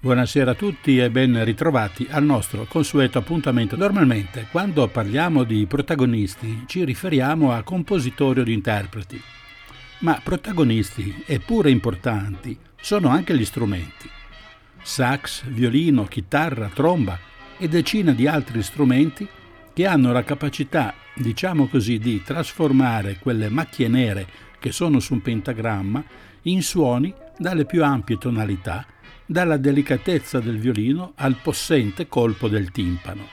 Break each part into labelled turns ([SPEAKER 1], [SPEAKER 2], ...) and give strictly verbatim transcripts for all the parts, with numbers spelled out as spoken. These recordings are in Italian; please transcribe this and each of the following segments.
[SPEAKER 1] Buonasera a tutti e ben ritrovati al nostro consueto appuntamento. Normalmente, quando parliamo di protagonisti, ci riferiamo a compositori o di interpreti, ma protagonisti, eppure importanti, sono anche gli strumenti. Sax, violino, chitarra, tromba e decine di altri strumenti che hanno la capacità, diciamo così, di trasformare quelle macchie nere che sono su un pentagramma in suoni dalle più ampie tonalità, dalla delicatezza del violino al possente colpo del timpano.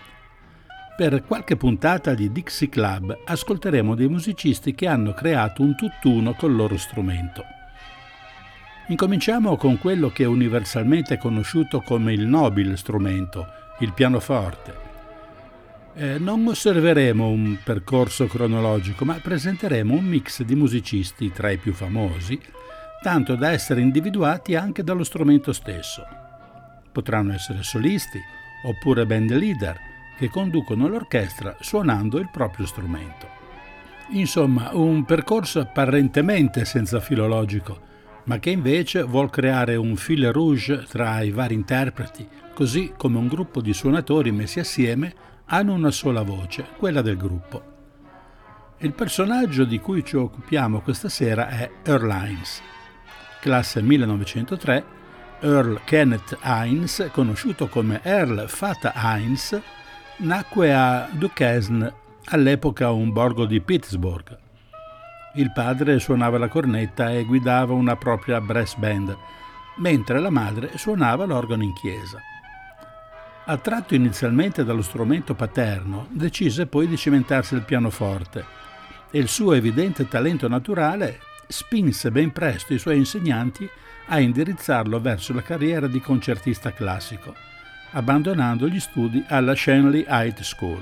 [SPEAKER 1] Per qualche puntata di Dixie Club ascolteremo dei musicisti che hanno creato un tutt'uno col loro strumento. Incominciamo con quello che è universalmente conosciuto come il nobile strumento, il pianoforte. Eh, non osserveremo un percorso cronologico, ma presenteremo un mix di musicisti tra i più famosi, tanto da essere individuati anche dallo strumento stesso. Potranno essere solisti oppure band leader che conducono l'orchestra suonando il proprio strumento. Insomma, un percorso apparentemente senza filo logico, ma che invece vuol creare un fil rouge tra i vari interpreti, così come un gruppo di suonatori messi assieme hanno una sola voce, quella del gruppo. Il personaggio di cui ci occupiamo questa sera è Earl Hines. Classe millenovecentotre, Earl Kenneth Hines, conosciuto come Earl Fata Hines, nacque a Duquesne, all'epoca un borgo di Pittsburgh. Il padre suonava la cornetta e guidava una propria brass band, mentre la madre suonava l'organo in chiesa. Attratto inizialmente dallo strumento paterno, decise poi di cimentarsi il pianoforte e il suo evidente talento naturale spinse ben presto i suoi insegnanti a indirizzarlo verso la carriera di concertista classico, abbandonando gli studi alla Shanley High School.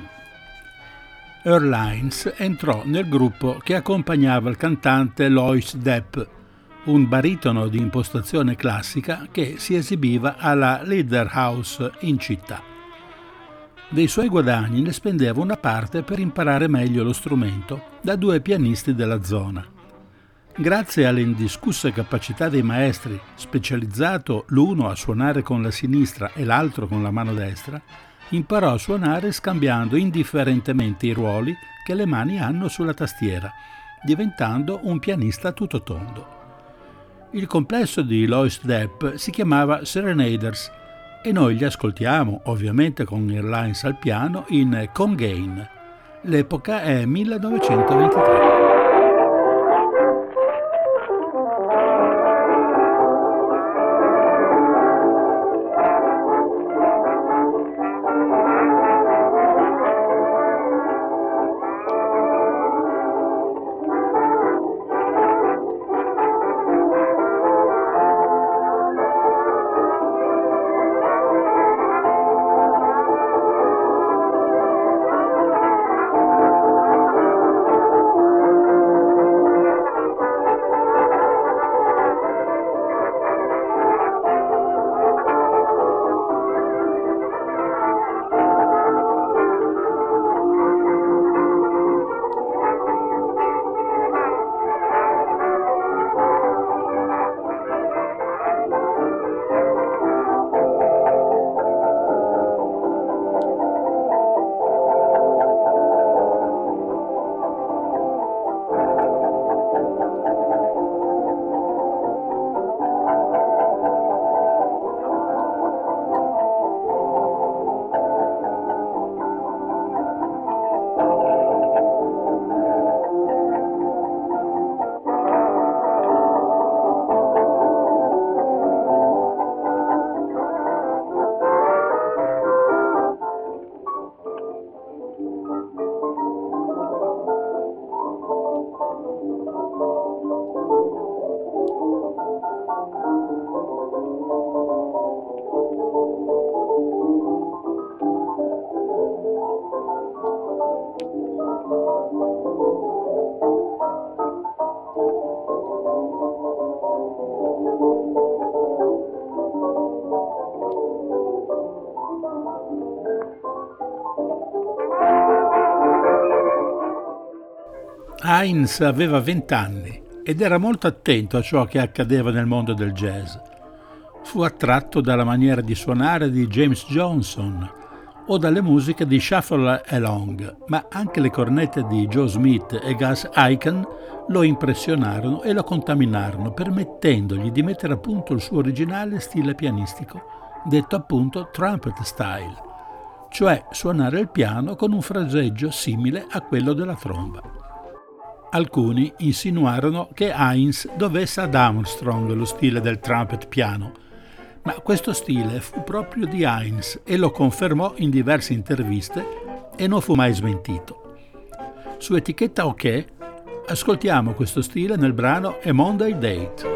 [SPEAKER 1] Earl Hines entrò nel gruppo che accompagnava il cantante Lois Depp, un baritono di impostazione classica che si esibiva alla Leader House in città. Dei suoi guadagni ne spendeva una parte per imparare meglio lo strumento da due pianisti della zona. Grazie alle indiscusse capacità dei maestri, specializzato l'uno a suonare con la sinistra e l'altro con la mano destra, imparò a suonare scambiando indifferentemente i ruoli che le mani hanno sulla tastiera, diventando un pianista tutto tondo. Il complesso di Lois Depp si chiamava Serenaders e noi li ascoltiamo, ovviamente con Earl Hines al piano, in Congain. L'epoca è millenovecentoventitré. Hines aveva vent'anni ed era molto attento a ciò che accadeva nel mondo del jazz. fu attratto dalla maniera di suonare di James Johnson o dalle musiche di Shuffle Along, ma anche le cornette di Joe Smith e Gus Aiken lo impressionarono e lo contaminarono, permettendogli di mettere a punto il suo originale stile pianistico, detto appunto trumpet style, cioè suonare il piano con un fraseggio simile a quello della tromba. Alcuni insinuarono che Hines dovesse ad Armstrong lo stile del trumpet piano, ma questo stile fu proprio di Hines e lo confermò in diverse interviste e non fu mai smentito. Su etichetta OK ascoltiamo questo stile nel brano A Monday Date.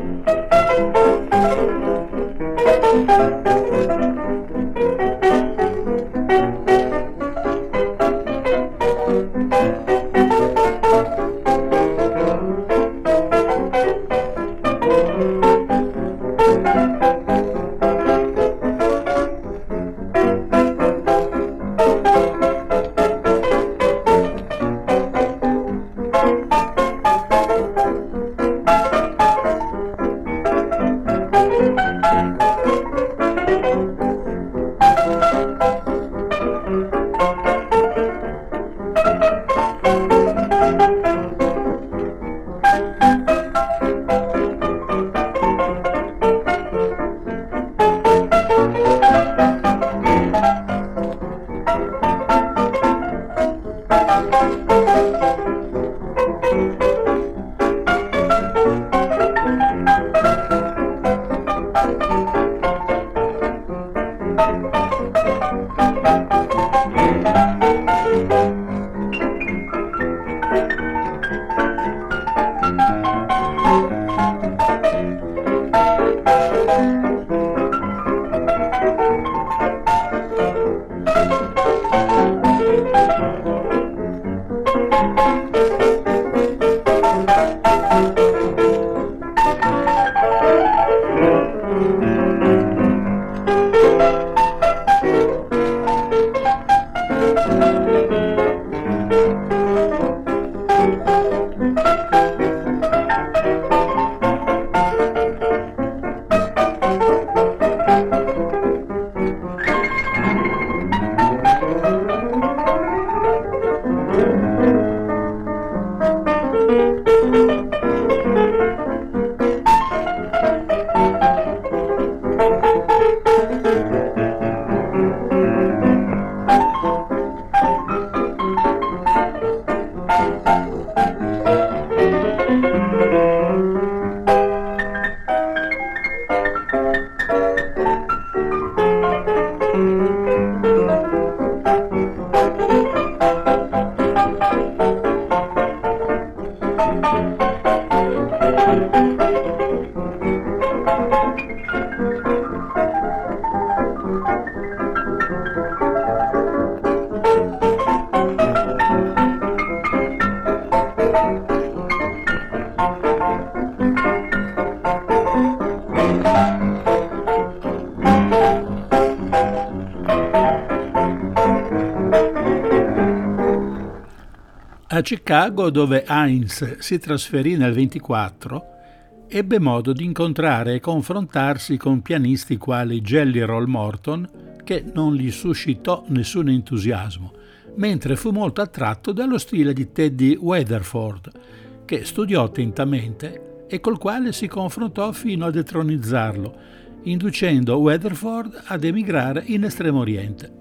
[SPEAKER 1] A Chicago, dove Hines si trasferì nel ventiquattro, ebbe modo di incontrare e confrontarsi con pianisti quali Jelly Roll Morton, che non gli suscitò nessun entusiasmo, mentre fu molto attratto dallo stile di Teddy Weatherford, che studiò attentamente e col quale si confrontò fino a detronizzarlo, inducendo Weatherford ad emigrare in Estremo Oriente.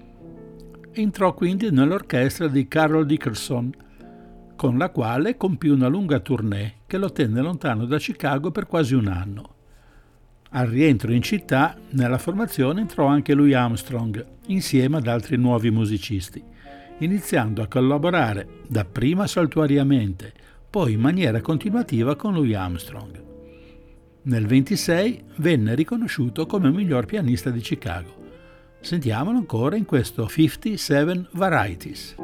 [SPEAKER 1] Entrò quindi nell'orchestra di Carol Dickerson, con la quale compì una lunga tournée che lo tenne lontano da Chicago per quasi un anno. Al rientro in città, nella formazione entrò anche Louis Armstrong, insieme ad altri nuovi musicisti, iniziando a collaborare dapprima saltuariamente, poi in maniera continuativa con Louis Armstrong. Nel ventisei venne riconosciuto come miglior pianista di Chicago. Sentiamolo ancora in questo cinquantasette Varieties.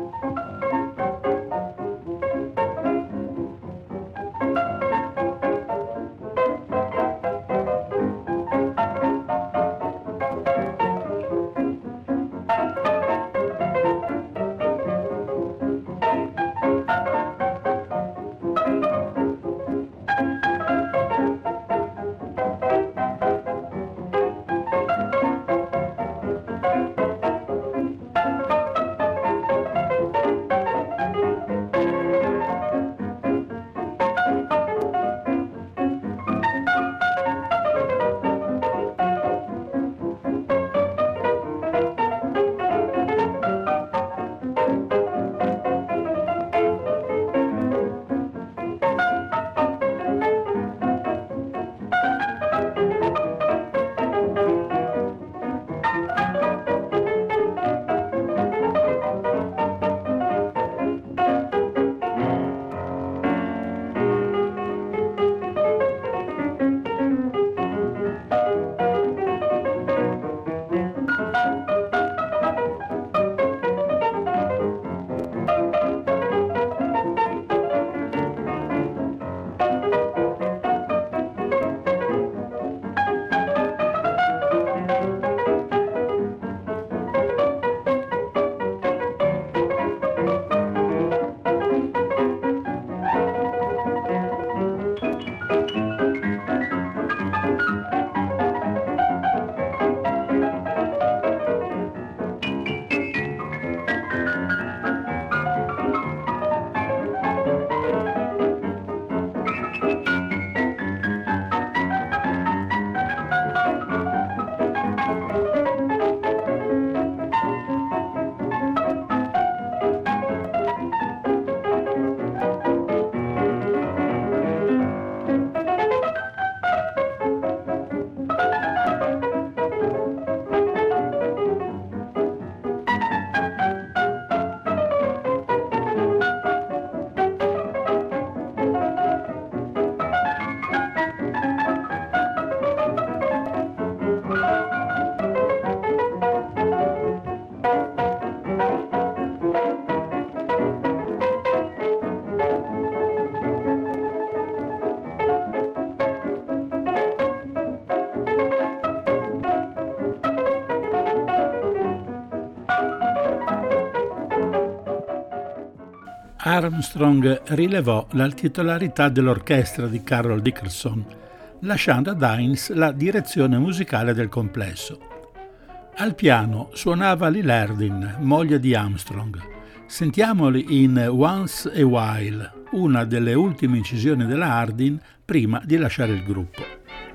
[SPEAKER 1] Armstrong rilevò la titolarità dell'orchestra di Carroll Dickerson, lasciando ad Hines la direzione musicale del complesso. Al piano suonava Lil Hardin, moglie di Armstrong. Sentiamoli in Once a While, una delle ultime incisioni della Hardin prima di lasciare il gruppo.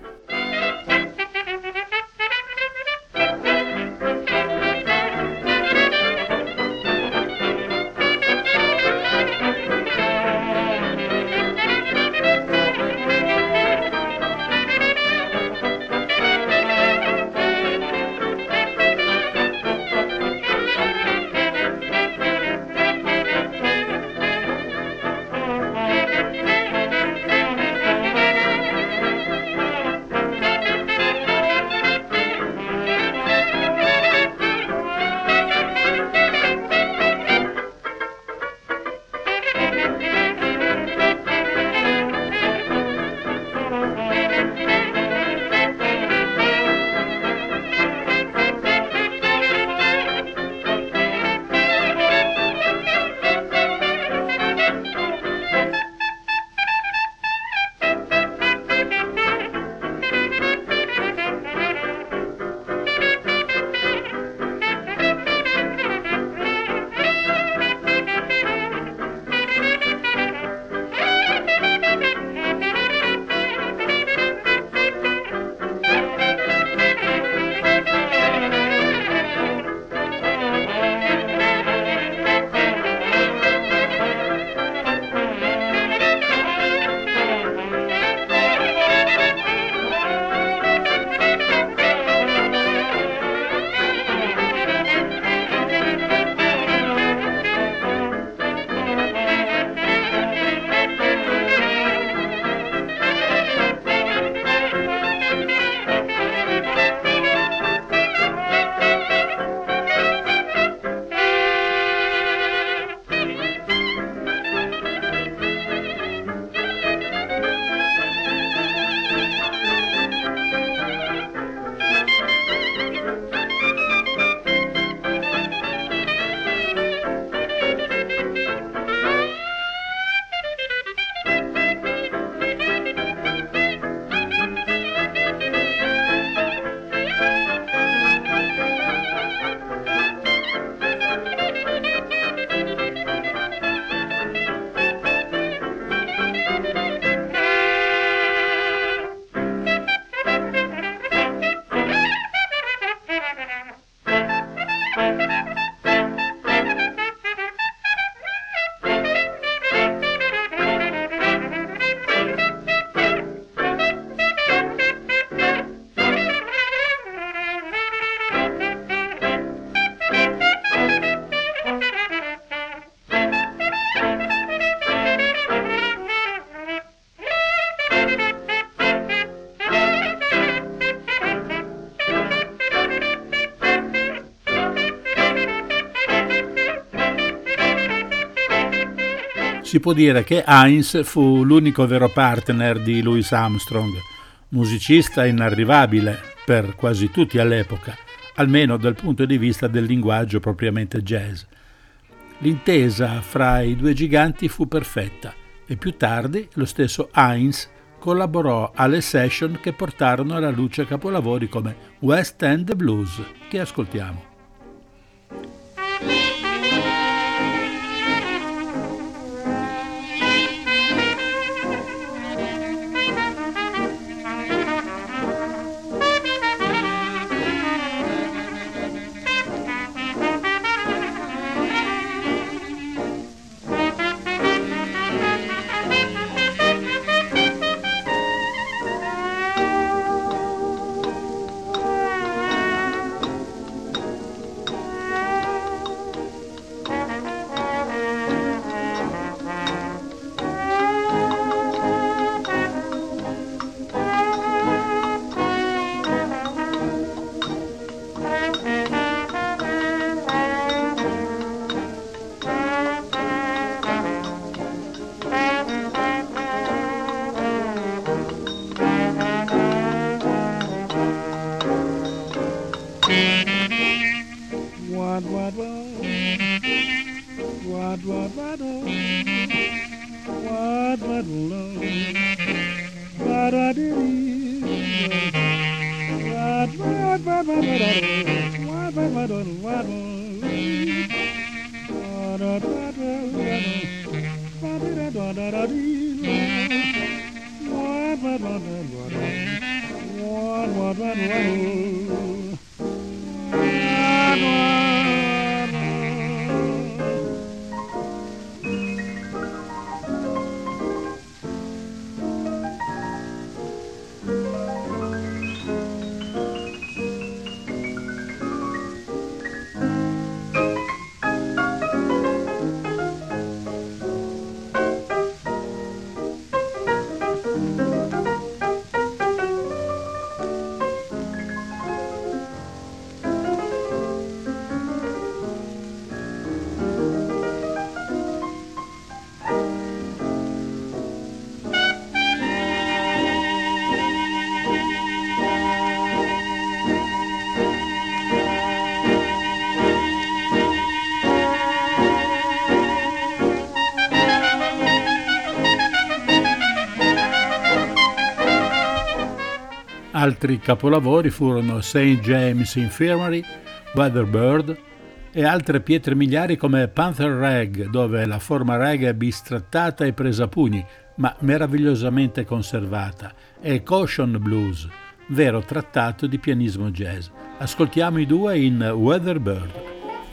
[SPEAKER 1] Si può dire che Hines fu l'unico vero partner di Louis Armstrong, musicista inarrivabile per quasi tutti all'epoca, almeno dal punto di vista del linguaggio propriamente jazz. L'intesa fra i due giganti fu perfetta e più tardi lo stesso Hines collaborò alle session che portarono alla luce capolavori come West End Blues, che ascoltiamo. Altri capolavori furono Saint James Infirmary, Weatherbird e altre pietre miliari come Panther Rag, dove la forma reggae è bistrattata e presa a pugni, ma meravigliosamente conservata, e Caution Blues, vero trattato di pianismo jazz. Ascoltiamo i due in Weatherbird.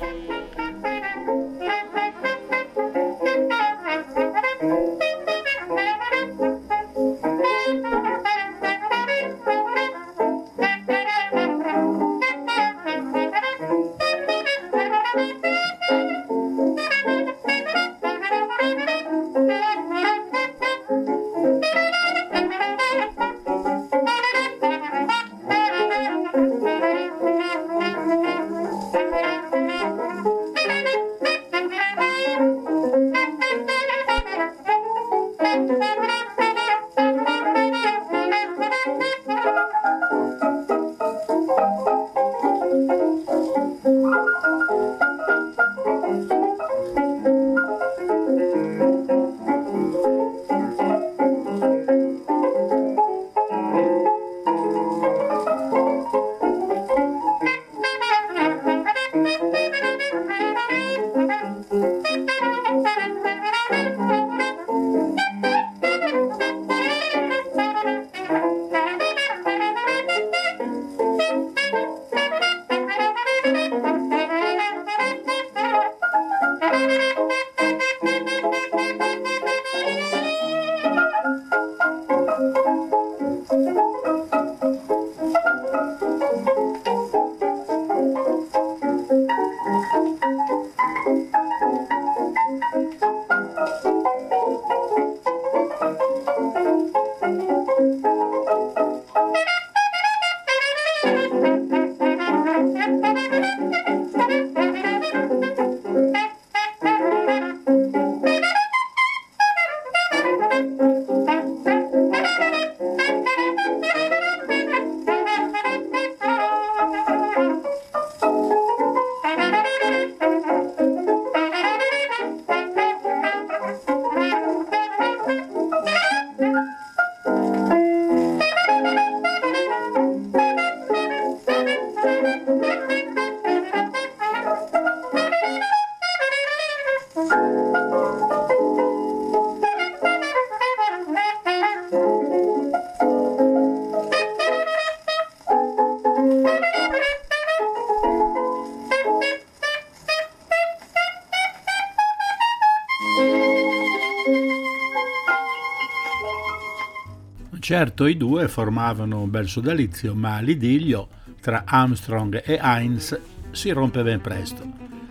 [SPEAKER 1] Certo, i due formavano un bel sodalizio, ma l'idillio tra Armstrong e Hines si rompe ben presto.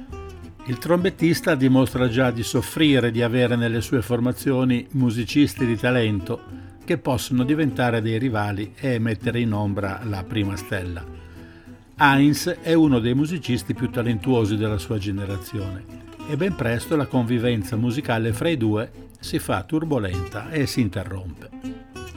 [SPEAKER 1] Il trombettista dimostra già di soffrire di avere nelle sue formazioni musicisti di talento che possono diventare dei rivali e mettere in ombra la prima stella. Hines è uno dei musicisti più talentuosi della sua generazione e ben presto la convivenza musicale fra i due si fa turbolenta e si interrompe.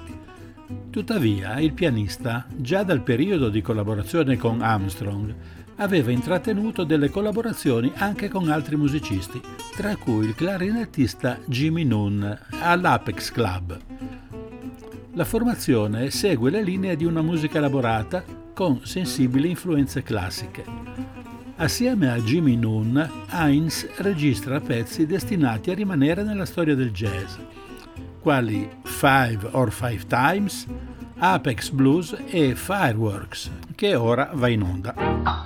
[SPEAKER 1] Tuttavia, il pianista, già dal periodo di collaborazione con Armstrong, aveva intrattenuto delle collaborazioni anche con altri musicisti, tra cui il clarinettista Jimmy Nunn all'Apex Club. La formazione segue le linee di una musica elaborata con sensibili influenze classiche. Assieme a Jimmy Nunn, Hines registra pezzi destinati a rimanere nella storia del jazz, quali Five or Five Times, Apex Blues e Fireworks, che ora va in onda.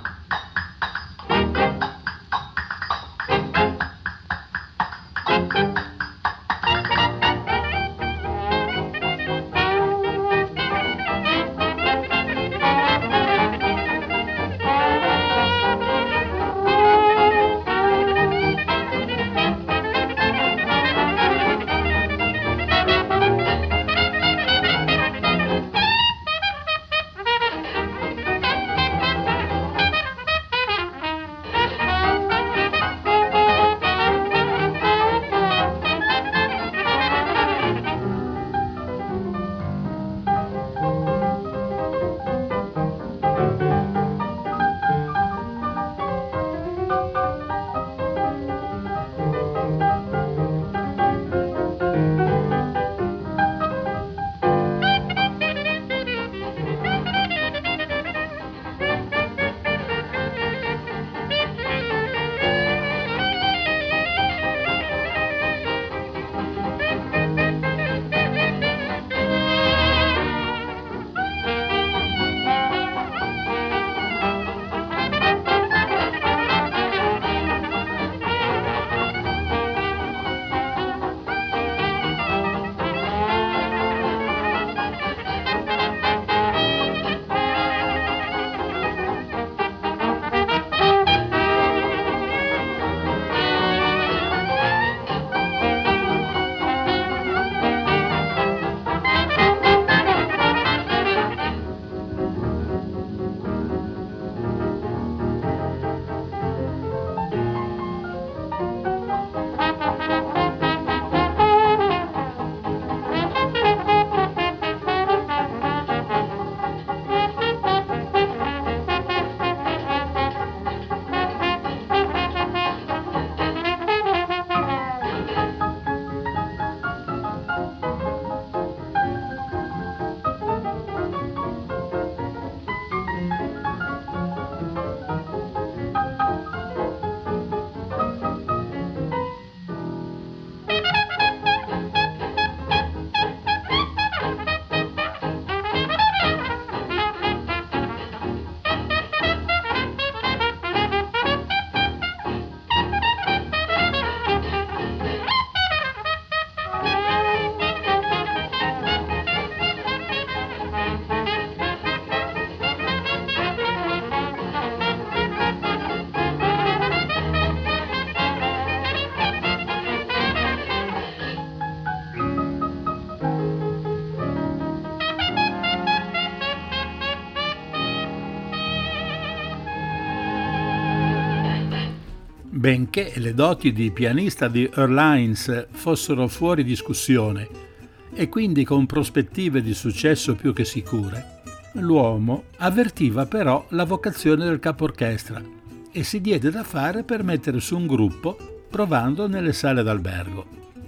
[SPEAKER 1] Benché le doti di pianista di Earl Hines fossero fuori discussione e quindi con prospettive di successo più che sicure, l'uomo avvertiva però la vocazione del capo orchestra e si diede da fare per mettere su un gruppo provando nelle sale d'albergo.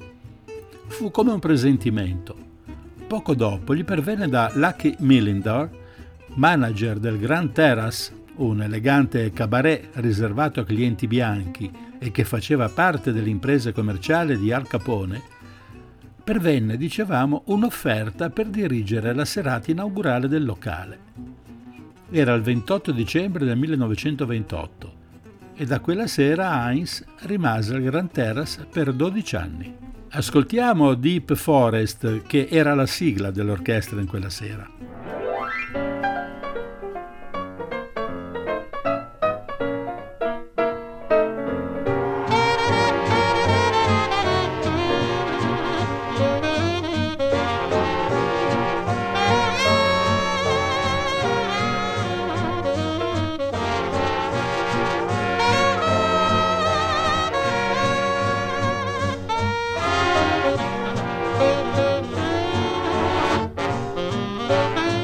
[SPEAKER 1] Fu come un presentimento. Poco dopo gli pervenne da Lucky Millendor, manager del Grand Terrace, un elegante cabaret riservato a clienti bianchi e che faceva parte dell'impresa commerciale di Al Capone, pervenne, dicevamo, un'offerta per dirigere la serata inaugurale del locale. Era il ventotto dicembre del millenovecentoventotto e da quella sera Hines rimase al Grand Terrace per dodici anni. Ascoltiamo Deep Forest, che era la sigla dell'orchestra in quella sera.
[SPEAKER 2] Thank you.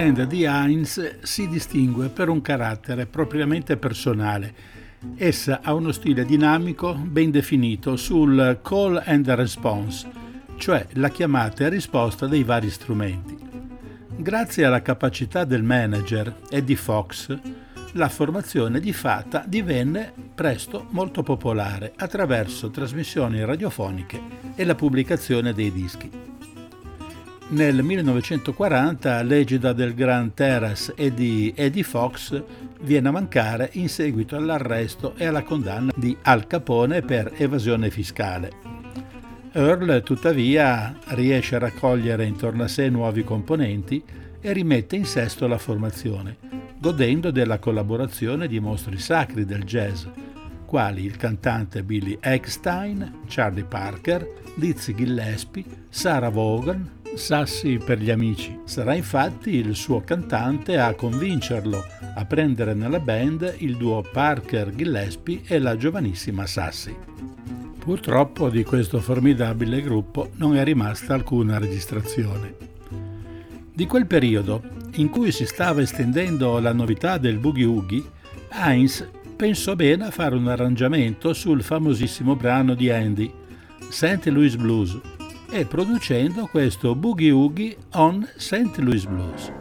[SPEAKER 1] band di Heinz si distingue per un carattere propriamente personale. Essa ha uno stile dinamico ben definito sul call and response, cioè la chiamata e risposta dei vari strumenti. Grazie alla capacità del manager Eddie Fox, la formazione di Fata divenne presto molto popolare attraverso trasmissioni radiofoniche e la pubblicazione dei dischi. Nel millenovecentoquaranta l'egida del Grand Terrace e di Eddie Fox viene a mancare in seguito all'arresto e alla condanna di Al Capone per evasione fiscale. Earl, tuttavia, riesce a raccogliere intorno a sé nuovi componenti e rimette in sesto la formazione, godendo della collaborazione di mostri sacri del jazz, quali il cantante Billy Eckstine, Charlie Parker, Dizzy Gillespie, Sarah Vaughan, Sassy per gli amici. Sarà infatti il suo cantante a convincerlo a prendere nella band il duo Parker-Gillespie e la giovanissima Sassy. Purtroppo di questo formidabile gruppo non è rimasta alcuna registrazione. Di quel periodo, in cui si stava estendendo la novità del boogie woogie, Heinz pensò bene a fare un arrangiamento sul famosissimo brano di Andy, Saint Louis Blues, e producendo questo boogie woogie on Saint Louis Blues.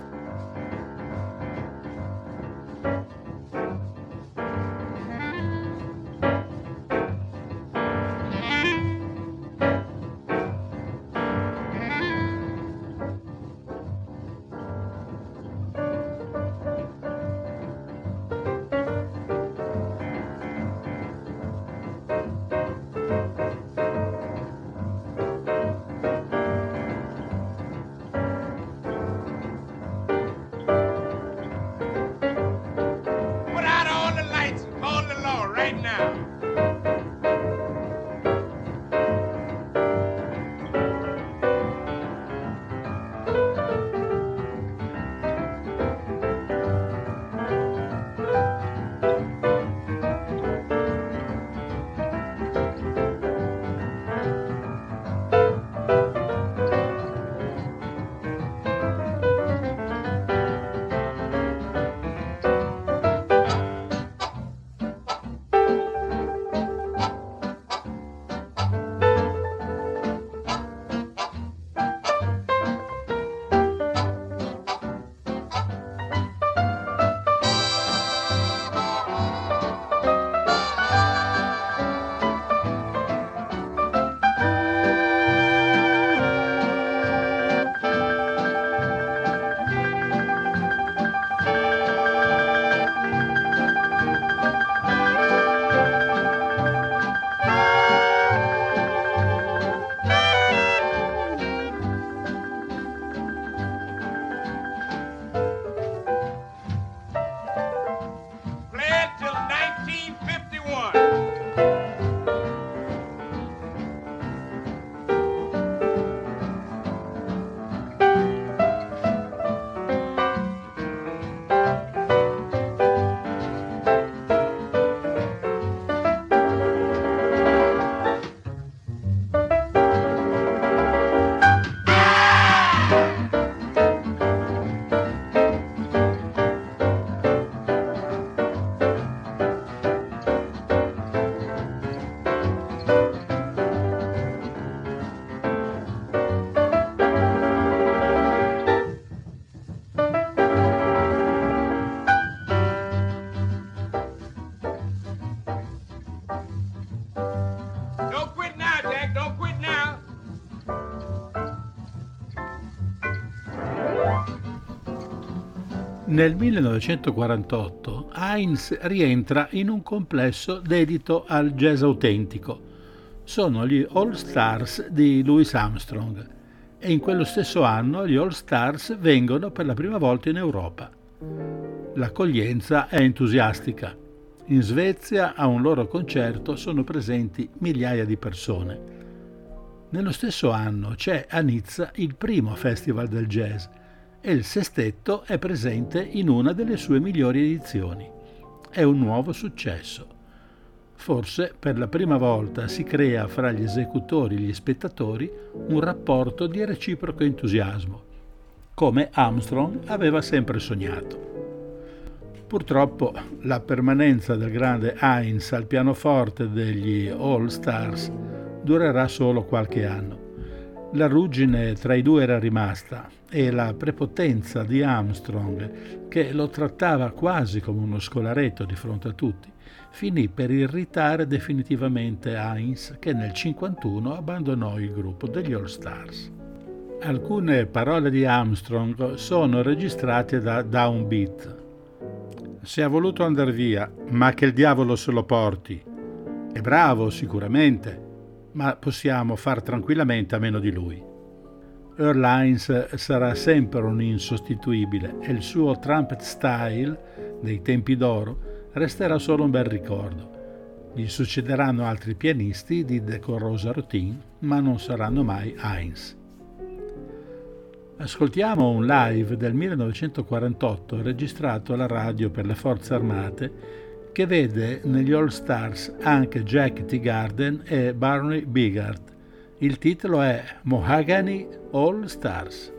[SPEAKER 1] Nel millenovecentoquarantotto Heinz rientra in un complesso dedito al jazz autentico. Sono gli All Stars di Louis Armstrong e in quello stesso anno gli All Stars vengono per la prima volta in Europa. L'accoglienza è entusiastica. In Svezia a un loro concerto sono presenti migliaia di persone. Nello stesso anno c'è a Nizza il primo Festival del Jazz e il sestetto è presente in una delle sue migliori edizioni. È un nuovo successo. Forse per la prima volta si crea fra gli esecutori e gli spettatori un rapporto di reciproco entusiasmo. come Armstrong aveva sempre sognato. Purtroppo la permanenza del grande Hines al pianoforte degli All Stars durerà solo qualche anno. La ruggine tra i due era rimasta e la prepotenza di Armstrong, che lo trattava quasi come uno scolaretto di fronte a tutti, finì per irritare definitivamente Hines, che nel cinquantuno abbandonò il gruppo degli All Stars. Alcune parole di Armstrong sono registrate da Downbeat. Si è voluto andar via, ma che il diavolo se lo porti. È bravo sicuramente, ma possiamo far tranquillamente a meno di lui. Earl Hines sarà sempre un insostituibile e il suo trumpet style dei tempi d'oro resterà solo un bel ricordo. Gli succederanno altri pianisti di decorosa routine, ma non saranno mai Hines. Ascoltiamo un live del millenovecentoquarantotto registrato alla radio per le Forze Armate che vede negli All Stars anche Jack Teagarden e Barney Bigart. Il titolo è Mahogany All Stars.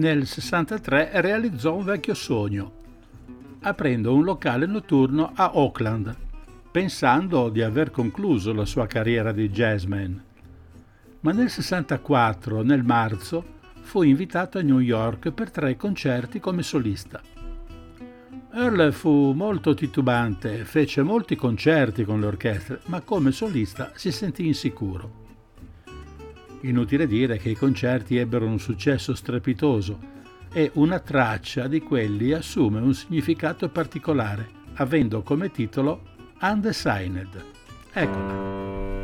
[SPEAKER 1] nel sessantatré realizzò un vecchio sogno, aprendo un locale notturno a Oakland, pensando di aver concluso la sua carriera di jazzman. Ma nel sessantaquattro, nel marzo, fu invitato a New York per tre concerti come solista. Earle fu molto titubante, fece molti concerti con le orchestre, ma come solista si sentì insicuro. Inutile dire che i concerti ebbero un successo strepitoso e una traccia di quelli assume un significato particolare, avendo come titolo Undecided. Eccola.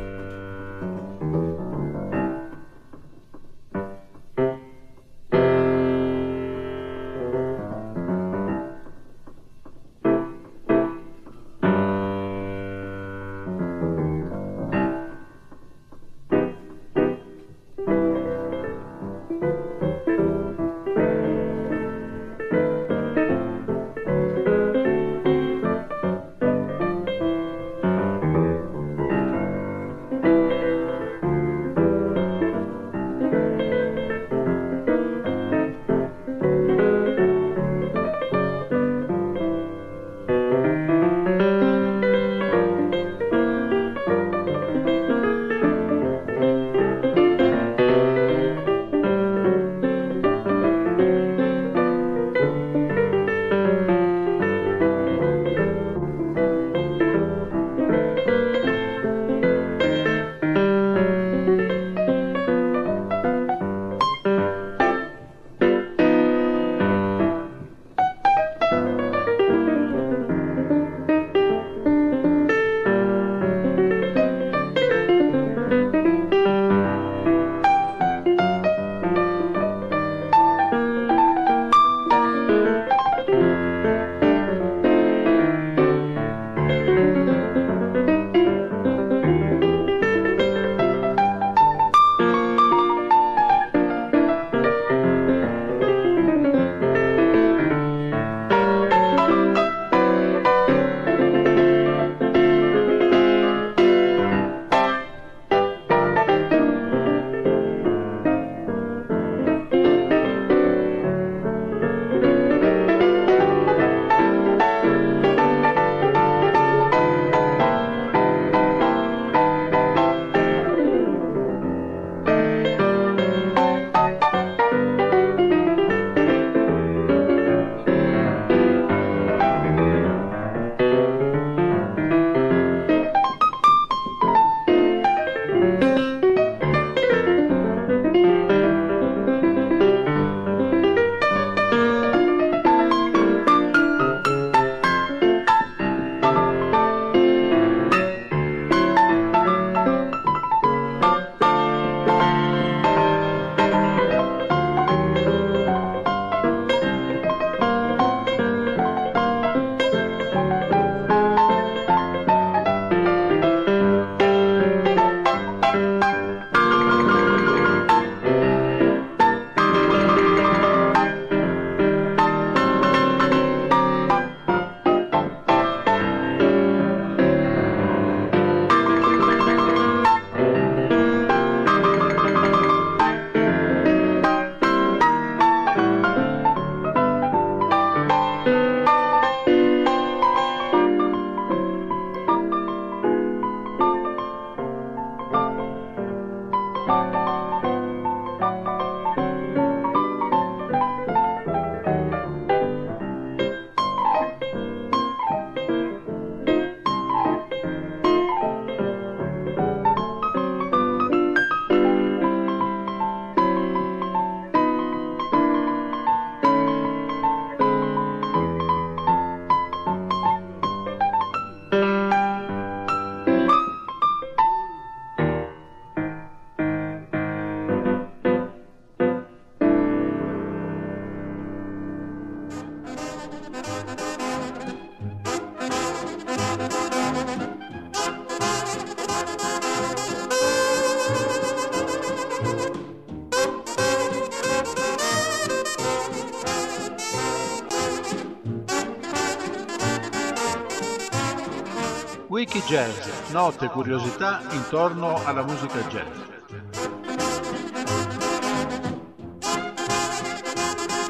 [SPEAKER 2] Wikijazz, note e curiosità intorno alla musica jazz.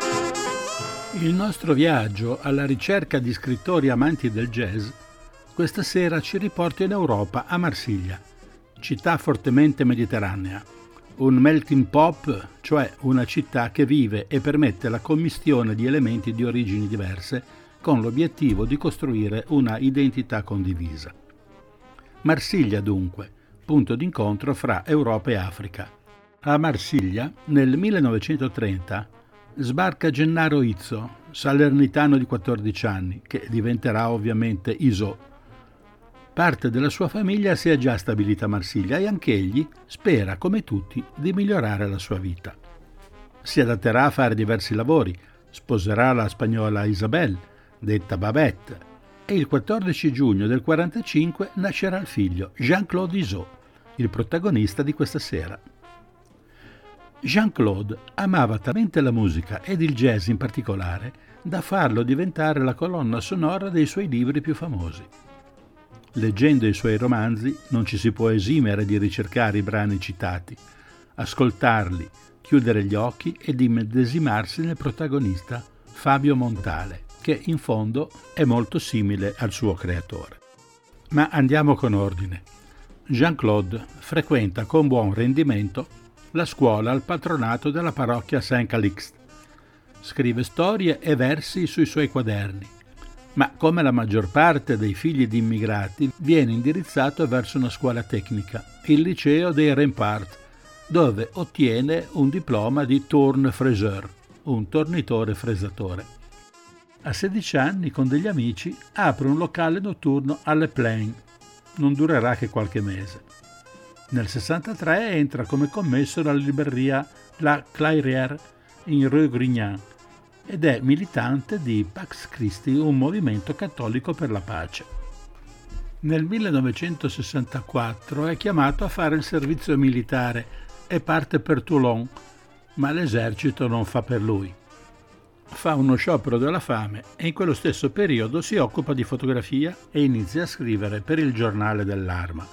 [SPEAKER 1] Il nostro viaggio alla ricerca di scrittori amanti del jazz questa sera ci riporta in Europa, a Marsiglia, città fortemente mediterranea, un melting pot, cioè una città che vive e permette la commistione di elementi di origini diverse con l'obiettivo di costruire una identità condivisa. Marsiglia dunque, punto d'incontro fra Europa e Africa. A Marsiglia, nel millenovecentotrenta, sbarca Gennaro Izzo, salernitano di quattordici anni, che diventerà ovviamente Iso. Parte della sua famiglia si è già stabilita a Marsiglia e anch'egli spera, come tutti, di migliorare la sua vita. Si adatterà a fare diversi lavori, sposerà la spagnola Isabel, detta Babette, e il quattordici giugno del quarantacinque nascerà il figlio, Jean-Claude Iso, il protagonista di questa sera. Jean-Claude amava talmente la musica ed il jazz in particolare da farlo diventare la colonna sonora dei suoi libri più famosi. Leggendo i suoi romanzi non ci si può esimere di ricercare i brani citati, ascoltarli, chiudere gli occhi ed immedesimarsi nel protagonista Fabio Montale, che in fondo è molto simile al suo creatore. Ma andiamo con ordine. Jean-Claude frequenta con buon rendimento la scuola al patronato della parrocchia Saint-Calixte. Scrive storie e versi sui suoi quaderni, ma come la maggior parte dei figli di immigrati viene indirizzato verso una scuola tecnica, il liceo dei Remparts, dove ottiene un diploma di tourne-fraiseur, un tornitore fresatore. A sedici anni, con degli amici, apre un locale notturno alle Plaines. Non durerà che qualche mese. Nel sessantatré entra come commesso alla libreria La Clairière in Rue Grignan ed è militante di Pax Christi, un movimento cattolico per la pace. Nel millenovecentosessantaquattro è chiamato a fare il servizio militare e parte per Toulon, ma l'esercito non fa per lui. Fa uno sciopero della fame e in quello stesso periodo si occupa di fotografia e inizia a scrivere per il giornale dell'Arma.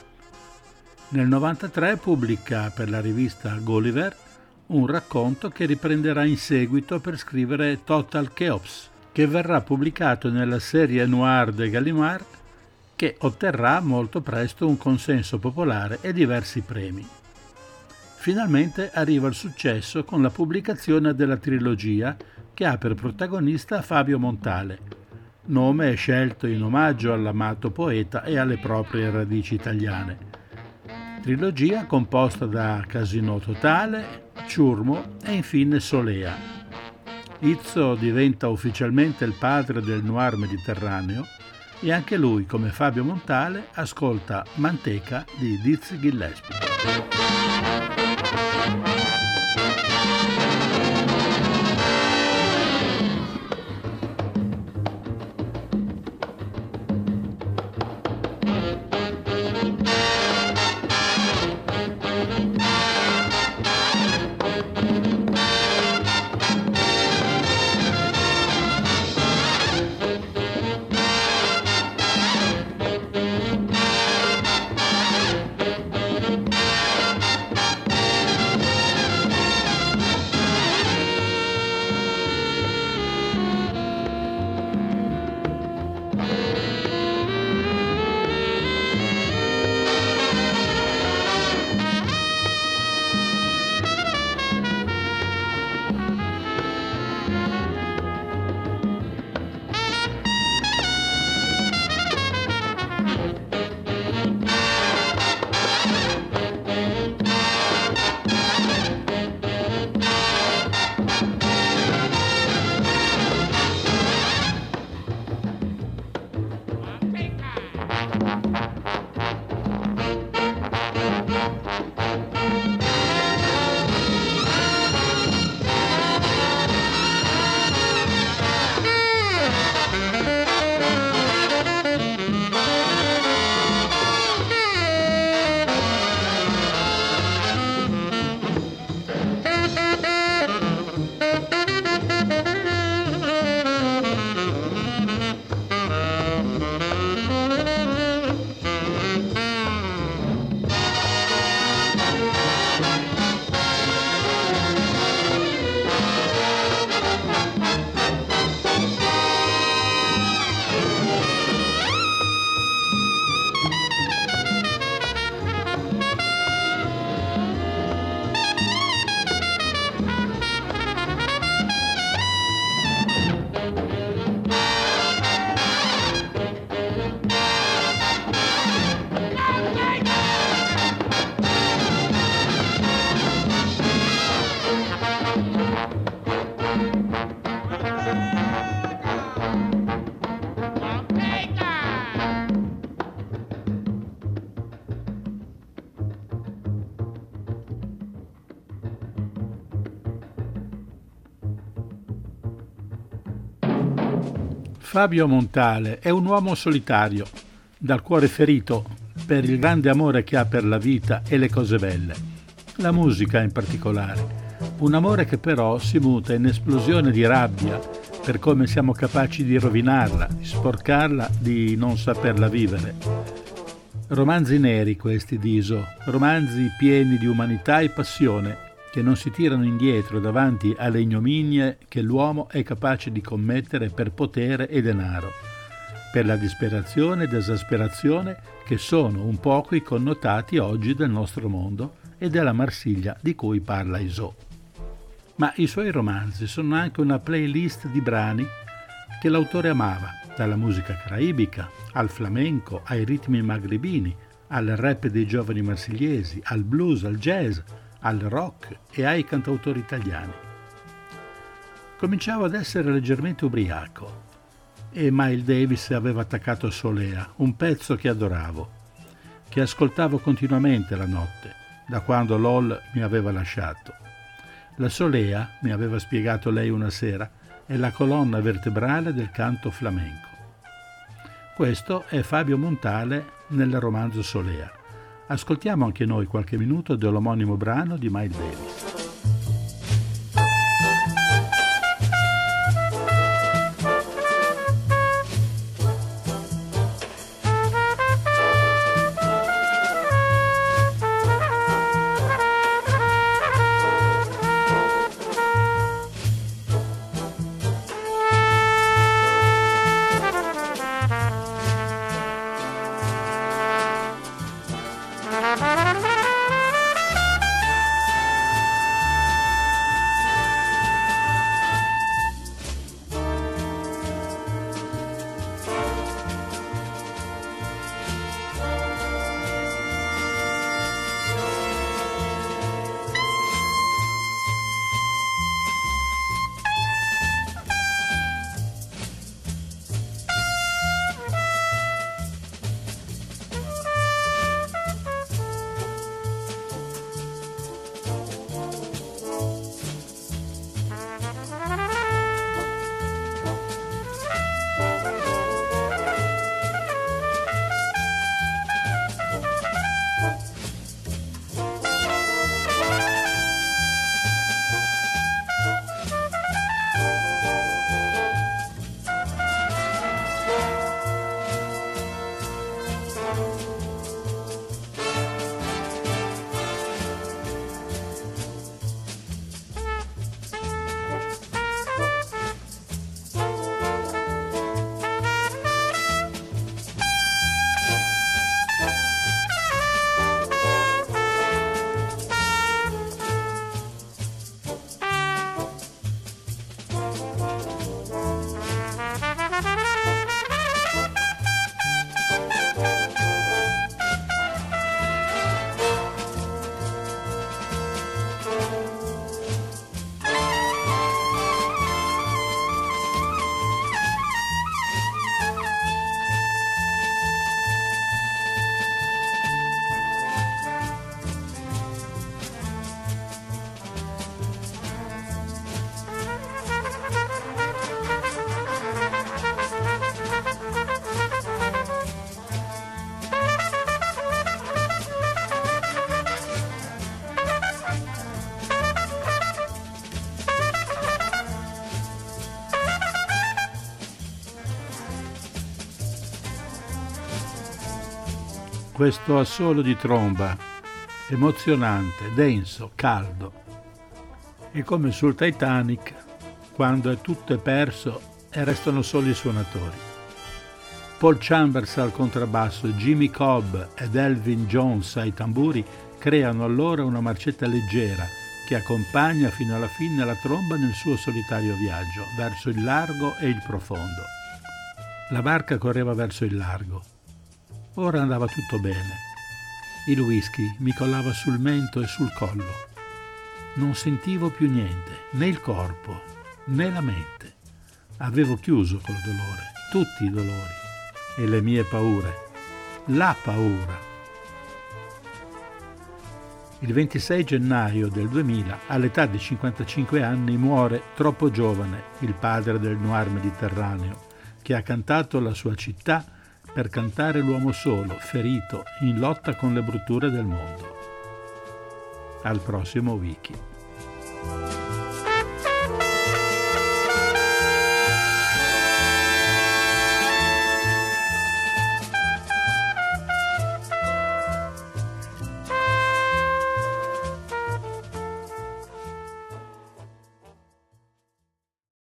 [SPEAKER 1] Nel novantatré pubblica per la rivista Gulliver un racconto che riprenderà in seguito per scrivere Total Chaos, che verrà pubblicato nella serie noir de Gallimard, che otterrà molto presto un consenso popolare e diversi premi. Finalmente arriva il successo con la pubblicazione della trilogia che ha per protagonista Fabio Montale, nome scelto in omaggio all'amato poeta e alle proprie radici italiane. Trilogia composta da Casino Totale, Ciurmo e infine Solea. Izzo diventa ufficialmente il padre del noir mediterraneo e anche lui, come Fabio Montale, ascolta Manteca di Dizzy Gillespie. Fabio Montale è un uomo solitario, dal cuore ferito per il grande amore che ha per la vita e le cose belle, la musica in particolare. Un amore che però si muta in esplosione di rabbia per come siamo capaci di rovinarla, di sporcarla, di non saperla vivere. Romanzi neri questi di Iso, romanzi pieni di umanità e passione, che non si tirano indietro davanti alle ignominie che l'uomo è capace di commettere per potere e denaro, per la disperazione ed esasperazione che sono un poco i connotati oggi del nostro mondo e della Marsiglia di cui parla Iso. Ma i suoi romanzi sono anche una playlist di brani che l'autore amava, dalla musica caraibica al flamenco, ai ritmi magrebini, al rap dei giovani marsigliesi, al blues, al jazz, al rock e ai cantautori italiani. Cominciavo ad essere leggermente ubriaco e Miles Davis aveva attaccato Solea, un pezzo che adoravo, che ascoltavo continuamente la notte, da quando Lol mi aveva lasciato. La Solea, mi aveva spiegato lei una sera, è la colonna vertebrale del canto flamenco. Questo è Fabio Montale nel romanzo Solea. Ascoltiamo anche noi qualche minuto dell'omonimo brano di Miles Davis. Questo assolo di tromba, emozionante, denso, caldo. È come sul Titanic, quando è tutto è perso e restano soli i suonatori. Paul Chambers al contrabbasso, Jimmy Cobb ed Elvin Jones ai tamburi creano allora una marcetta leggera che accompagna fino alla fine la tromba nel suo solitario viaggio verso il largo e il profondo. La barca correva verso il largo. Ora andava tutto bene. Il whisky mi collava sul mento e sul collo. Non sentivo più niente, né il corpo, né la mente. Avevo chiuso col dolore, tutti i dolori e le mie paure. La paura. Il ventisei gennaio del duemila, all'età di cinquantacinque anni, muore troppo giovane il padre del noir mediterraneo, che ha cantato la sua città per cantare l'uomo solo, ferito, in lotta con le brutture del mondo. Al prossimo Wiki.